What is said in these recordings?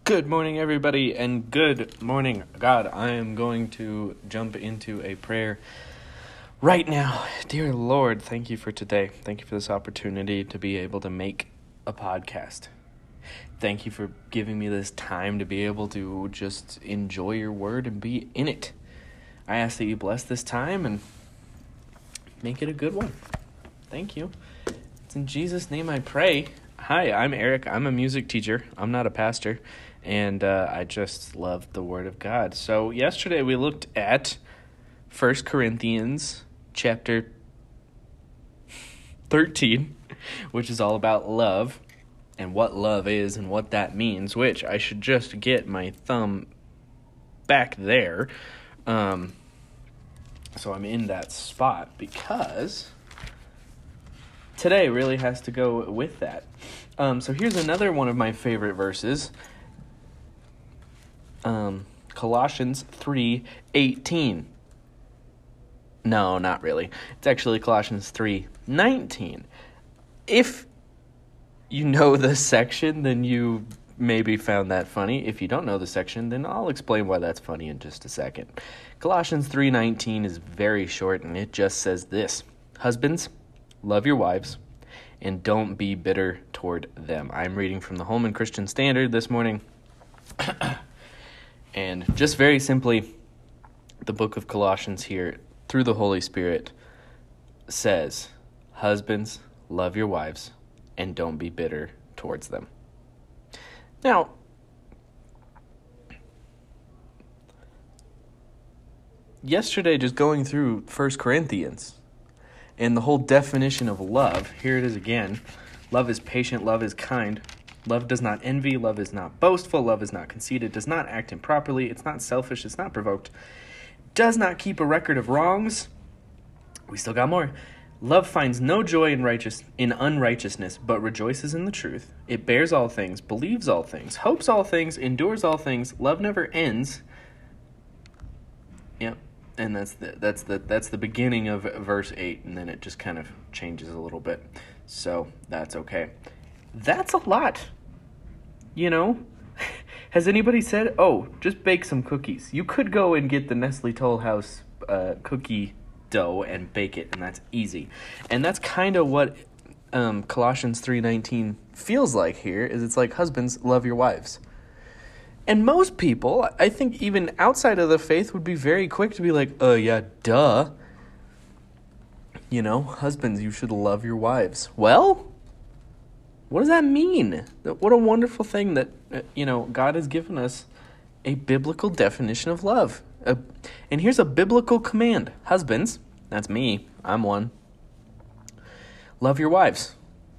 Good morning, everybody, and good morning, God. I am going to jump into a prayer right now. Dear Lord, thank you for today. Thank you for this opportunity to be able to make a podcast. Thank you for giving me this time to be able to just enjoy your word and be in it. I ask that you bless this time and make it a good one. Thank you. It's in Jesus' name I pray. Hi, I'm Eric. I'm a music teacher. I'm not a pastor. And I just love the Word of God. So yesterday we looked at 1 Corinthians chapter 13, which is all about love and what love is and what that means, which I should just get my thumb back there. So I'm in that spot because today really has to go with that. So here's another one of my favorite verses. Colossians 3:18. No, not really. It's actually Colossians 3:19. If you know the section, then you maybe found that funny. If you don't know the section, then I'll explain why that's funny in just a second. Colossians 3:19 is very short, and it just says this: Husbands, love your wives, and don't be bitter toward them. I'm reading from the Holman Christian Standard this morning. And just very simply, the book of Colossians here, through the Holy Spirit, says, husbands, love your wives, and don't be bitter towards them. Now, yesterday, just going through 1 Corinthians and the whole definition of love, here it is again. Love is patient, love is kind. Love does not envy, love is not boastful, love is not conceited, does not act improperly, it's not selfish, it's not provoked, does not keep a record of wrongs. We still got more. Love finds no joy in unrighteousness, but rejoices in the truth. It bears all things, believes all things, hopes all things, endures all things. Love never ends. Yep, and that's the beginning of verse 8, and then it just kind of changes a little bit. So that's okay. That's a lot, you know? Has anybody said, just bake some cookies? You could go and get the Nestle Toll House cookie dough and bake it, and that's easy. And that's kind of what Colossians 3:19 feels like here, is it's like, husbands, love your wives. And most people, I think even outside of the faith, would be very quick to be like, yeah, duh. You know, husbands, you should love your wives. Well, what does that mean? What a wonderful thing that, God has given us a biblical definition of love. And here's a biblical command. Husbands, that's me, I'm one. Love your wives.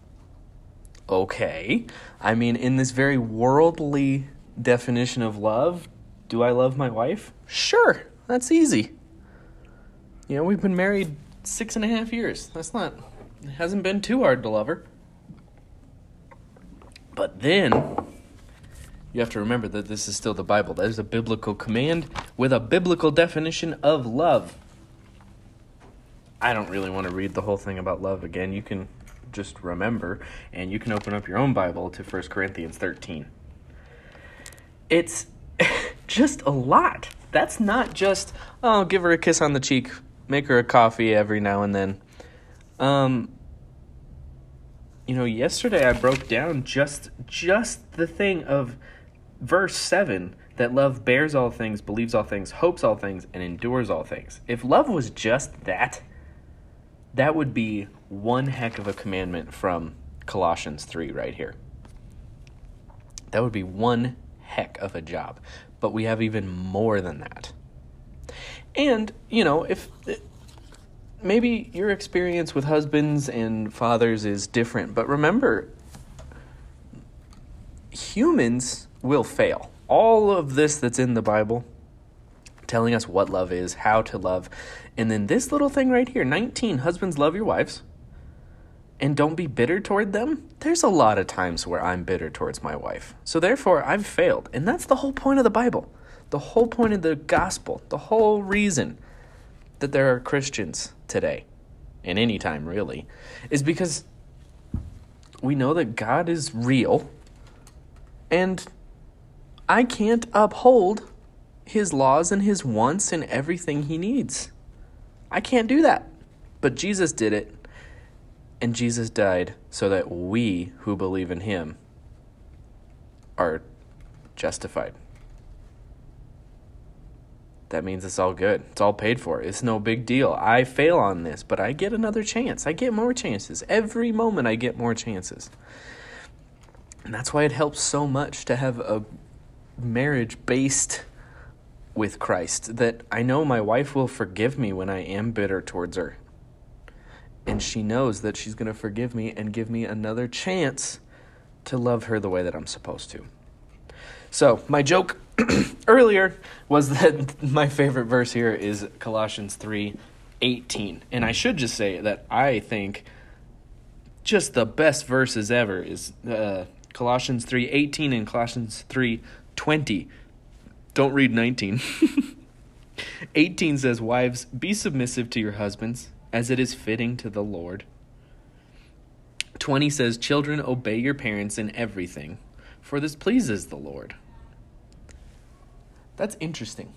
Okay. I mean, in this very worldly definition of love, do I love my wife? Sure, that's easy. We've been married 6.5 years. It hasn't been too hard to love her. But then, you have to remember that this is still the Bible. There's a biblical command with a biblical definition of love. I don't really want to read the whole thing about love again. You can just remember, and you can open up your own Bible to 1 Corinthians 13. It's just a lot. That's not just, give her a kiss on the cheek, make her a coffee every now and then. Yesterday I broke down just the thing of verse 7, that love bears all things, believes all things, hopes all things, and endures all things. If love was just that would be one heck of a commandment from Colossians 3 right here. That would be one heck of a job. But we have even more than that. And, if maybe your experience with husbands and fathers is different, but remember, humans will fail. All of this that's in the Bible, telling us what love is, how to love, and then this little thing right here, 19, husbands, love your wives, and don't be bitter toward them. There's a lot of times where I'm bitter towards my wife. So therefore, I've failed. And that's the whole point of the Bible, the whole point of the gospel, the whole reason that there are Christians today, and any time really, is because we know that God is real, and I can't uphold his laws and his wants and everything he needs. I can't do that. But Jesus did it, and Jesus died so that we who believe in him are justified. That means it's all good. It's all paid for. It's no big deal. I fail on this, but I get another chance. I get more chances. Every moment I get more chances. And that's why it helps so much to have a marriage based with Christ, that I know my wife will forgive me when I am bitter towards her. And she knows that she's going to forgive me and give me another chance to love her the way that I'm supposed to. So, my joke earlier was that my favorite verse here is Colossians 3:18. And I should just say that I think just the best verses ever is Colossians 3:18 and Colossians 3:20. Don't read 19. 18 says, "Wives, be submissive to your husbands, as it is fitting to the Lord." 20 says, "Children, obey your parents in everything, for this pleases the Lord." That's interesting.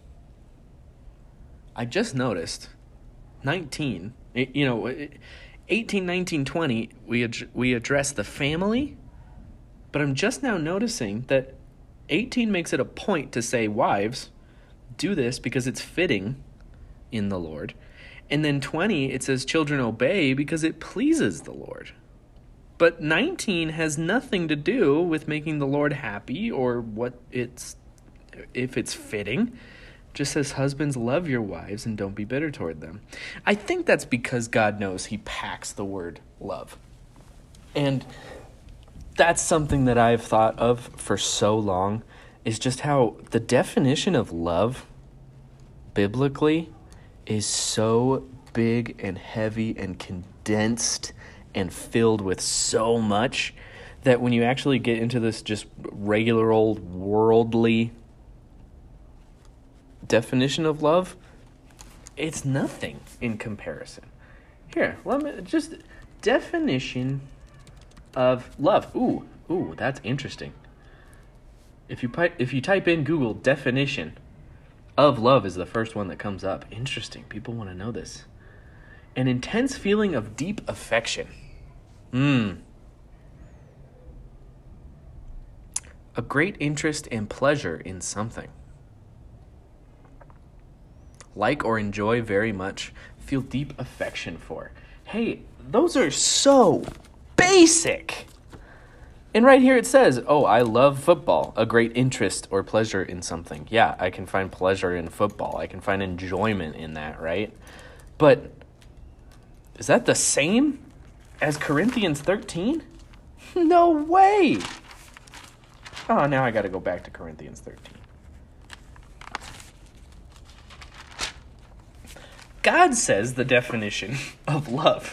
I just noticed 19, 18, 19, 20, we address the family, but I'm just now noticing that 18 makes it a point to say, wives, do this because it's fitting in the Lord. And then 20, it says, children, obey because it pleases the Lord. But 19 has nothing to do with making the Lord happy or if it's fitting. It just says, husbands, love your wives and don't be bitter toward them. I think that's because God knows he packs the word love. And that's something that I've thought of for so long, is just how the definition of love biblically is so big and heavy and condensed and filled with so much that when you actually get into this just regular old worldly definition of love, it's nothing in comparison. Here, let me just definition of love. Ooh, that's interesting. If you type in Google definition of love is the first one that comes up. Interesting. People want to know this. An intense feeling of deep affection. A great interest and pleasure in something. Like or enjoy very much. Feel deep affection for. Hey, those are so basic. And right here it says, I love football. A great interest or pleasure in something. Yeah, I can find pleasure in football. I can find enjoyment in that, right? But is that the same as Corinthians 13? No way. Oh, now I got to go back to Corinthians 13. God says the definition of love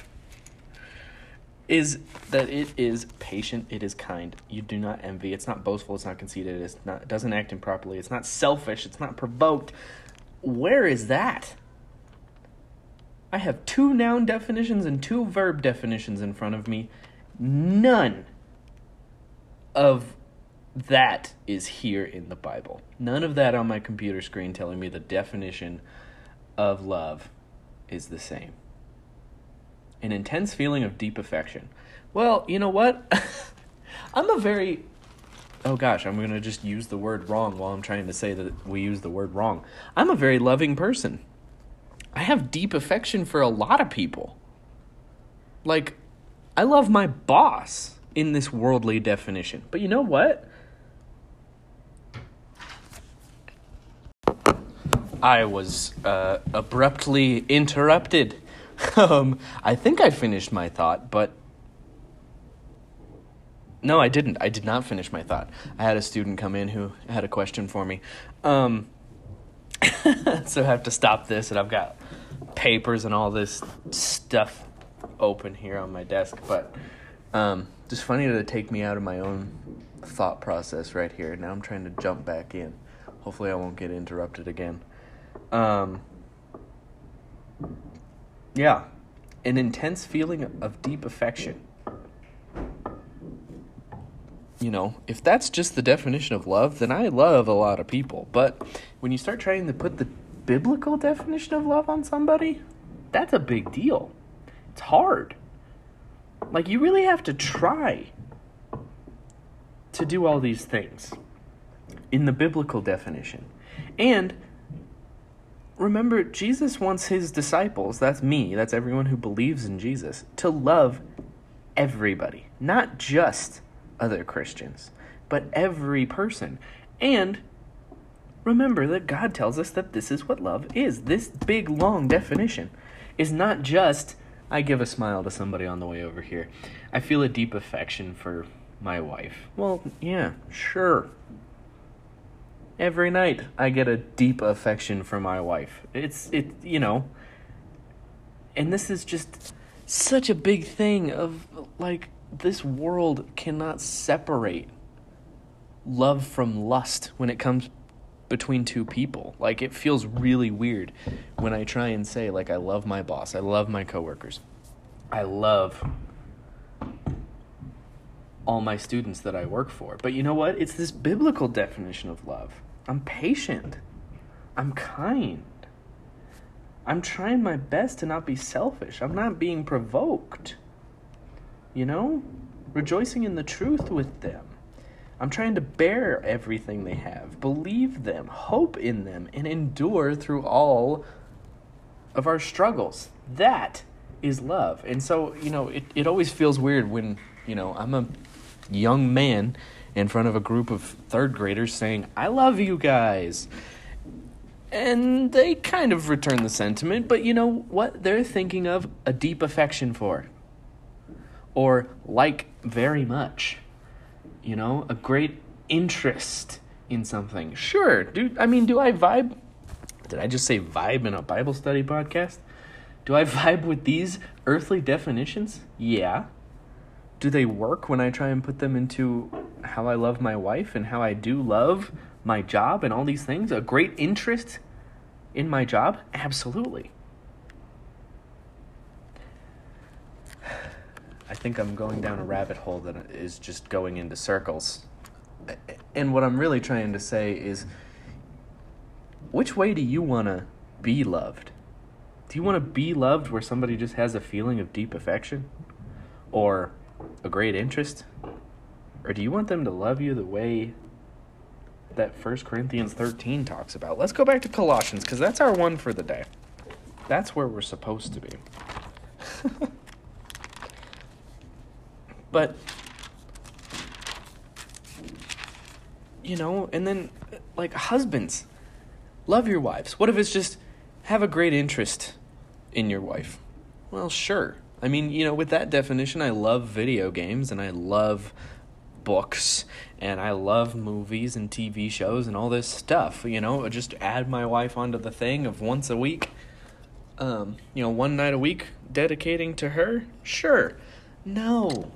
is that it is patient, it is kind. You do not envy. It's not boastful, it's not conceited, it doesn't act improperly, it's not selfish, it's not provoked. Where is that? I have 2 noun definitions and 2 verb definitions in front of me. None of that is here in the Bible. None of that on my computer screen telling me the definition of love is the same. An intense feeling of deep affection. Well, you know what? I'm going to just use the word wrong while I'm trying to say that we use the word wrong. I'm a very loving person. I have deep affection for a lot of people. Like, I love my boss in this worldly definition. But you know what? I was abruptly interrupted. I think I finished my thought, but no, I didn't. I did not finish my thought. I had a student come in who had a question for me. So I have to stop this, and I've got papers and all this stuff open here on my desk. But just funny to take me out of my own thought process right here. Now I'm trying to jump back in. Hopefully I won't get interrupted again. Yeah, an intense feeling of deep affection. if that's just the definition of love, then I love a lot of people. But when you start trying to put the biblical definition of love on somebody, that's a big deal. It's hard. Like, you really have to try to do all these things in the biblical definition. And remember, Jesus wants his disciples, that's me, that's everyone who believes in Jesus, to love everybody, not just other Christians, but every person. And remember that God tells us that this is what love is. This big, long definition is not just, I give a smile to somebody on the way over here. I feel a deep affection for my wife. Well, yeah, sure. Every night I get a deep affection for my wife. And this is just such a big thing of, like, this world cannot separate love from lust when it comes between two people. Like, it feels really weird when I try and say, like, I love my boss, I love my coworkers, I love all my students that I work for. But you know what? It's this biblical definition of love. I'm patient. I'm kind. I'm trying my best to not be selfish. I'm not being provoked. Rejoicing in the truth with them. I'm trying to bear everything they have, believe them, hope in them, and endure through all of our struggles. That is love. And so, it always feels weird when, I'm a young man in front of a group of third graders saying, I love you guys. And they kind of return the sentiment, but you know what? They're thinking of a deep affection for. Or like very much. A great interest in something. Sure, do I vibe? Did I just say vibe in a Bible study podcast? Do I vibe with these earthly definitions? Yeah. Do they work when I try and put them into how I love my wife and how I do love my job and all these things? A great interest in my job? Absolutely. I think I'm going down a rabbit hole that is just going into circles. And what I'm really trying to say is, which way do you want to be loved? Do you want to be loved where somebody just has a feeling of deep affection? Or a great interest? Or do you want them to love you the way that 1 Corinthians 13 talks about? Let's go back to Colossians, because that's our one for the day. That's where we're supposed to be. But, and then, like, husbands, love your wives. What if it's just have a great interest in your wife? Well, sure. With that definition, I love video games, and I love books, and I love movies and TV shows and all this stuff. Just add my wife onto the thing of once a week, one night a week dedicating to her. Sure. No.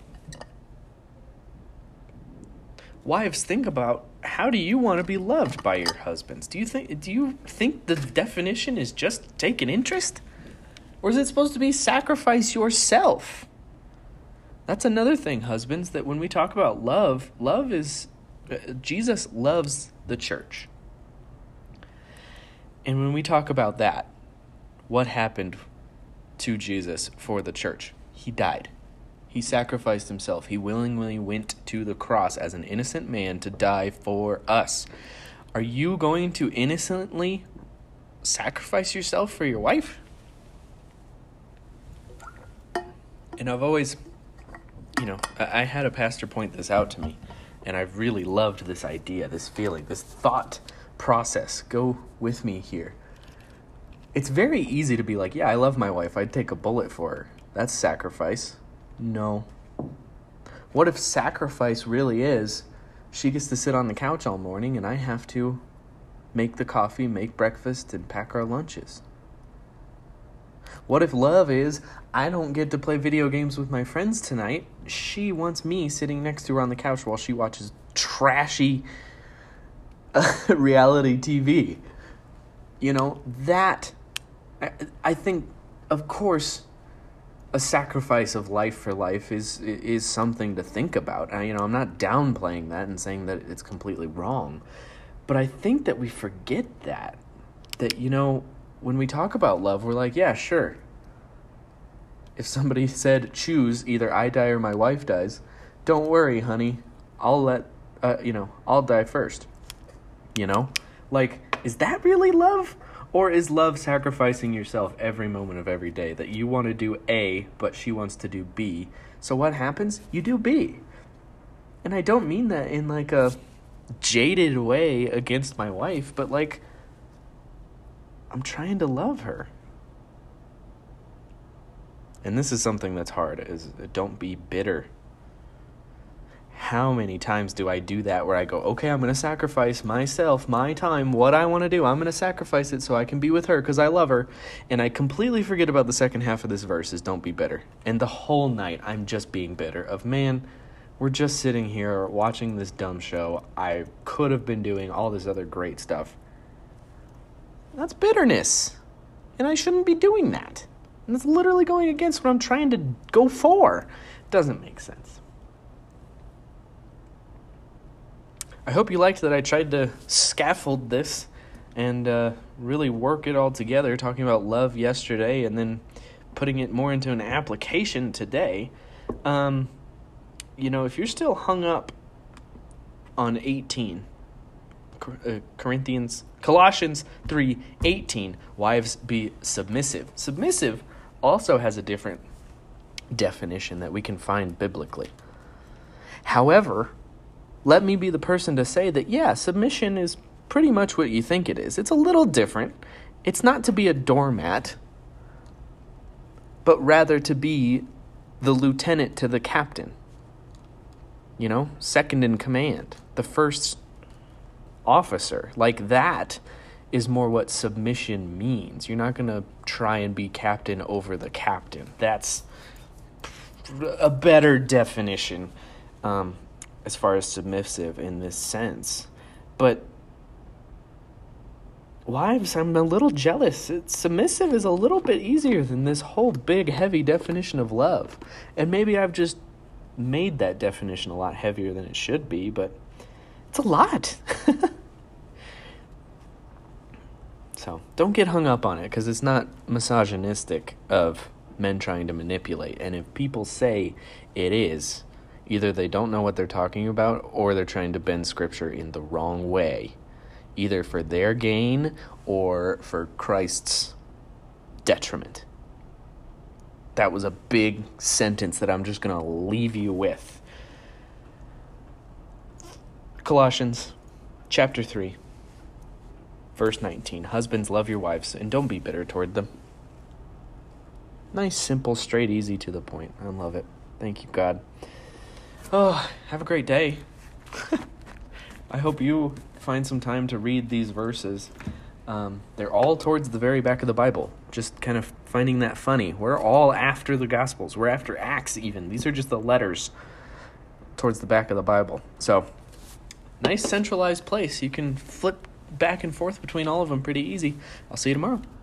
Wives, think about, how do you want to be loved by your husbands? Do you think the definition is just take an interest? Or is it supposed to be sacrifice yourself? That's another thing, husbands, that when we talk about love is, Jesus loves the church. And when we talk about that, what happened to Jesus for the church? He died. He sacrificed himself. He willingly went to the cross as an innocent man to die for us. Are you going to innocently sacrifice yourself for your wife? And I've always, I had a pastor point this out to me, and I've really loved this idea, this feeling, this thought process. Go with me here. It's very easy to be like, yeah, I love my wife. I'd take a bullet for her. That's sacrifice. No. What if sacrifice really is, she gets to sit on the couch all morning and I have to make the coffee, make breakfast, and pack our lunches? What if love is, I don't get to play video games with my friends tonight. She wants me sitting next to her on the couch while she watches trashy reality TV. That, I think, of course, a sacrifice of life for life is something to think about. I'm not downplaying that and saying that it's completely wrong, but I think that we forget that when we talk about love, we're like, yeah, sure. If somebody said, choose either I die or my wife dies, don't worry, honey, I'll die first. Like, is that really love? Or is love sacrificing yourself every moment of every day, that you want to do A, but she wants to do B? So what happens? You do B. And I don't mean that in like a jaded way against my wife, but like, I'm trying to love her. And this is something that's hard, is don't be bitter. How many times do I do that where I go, okay, I'm going to sacrifice myself, my time, what I want to do. I'm going to sacrifice it so I can be with her because I love her. And I completely forget about the second half of this verse is don't be bitter. And the whole night I'm just being bitter of, man, we're just sitting here watching this dumb show. I could have been doing all this other great stuff. That's bitterness. And I shouldn't be doing that. And it's literally going against what I'm trying to go for. Doesn't make sense. I hope you liked that I tried to scaffold this and really work it all together, talking about love yesterday and then putting it more into an application today. If you're still hung up on 18, Colossians 3:18, wives be submissive. Submissive also has a different definition that we can find biblically. However, let me be the person to say that, yeah, submission is pretty much what you think it is. It's a little different. It's not to be a doormat, but rather to be the lieutenant to the captain. Second in command, the first officer. Like, that is more what submission means. You're not going to try and be captain over the captain. That's a better definition as far as submissive in this sense. But wives, I'm a little jealous. Submissive is a little bit easier than this whole big, heavy definition of love. And maybe I've just made that definition a lot heavier than it should be, but it's a lot. So don't get hung up on it, because it's not misogynistic of men trying to manipulate. And if people say it is, either they don't know what they're talking about, or they're trying to bend scripture in the wrong way, either for their gain or for Christ's detriment. That was a big sentence that I'm just going to leave you with. Colossians chapter 3, verse 19. Husbands, love your wives, and don't be bitter toward them. Nice, simple, straight, easy, to the point. I love it. Thank you, God. Oh, have a great day. I hope you find some time to read these verses. They're all towards the very back of the Bible. Just kind of finding that funny. We're all after the Gospels. We're after Acts even. These are just the letters towards the back of the Bible. So, nice centralized place. You can flip back and forth between all of them pretty easy. I'll see you tomorrow.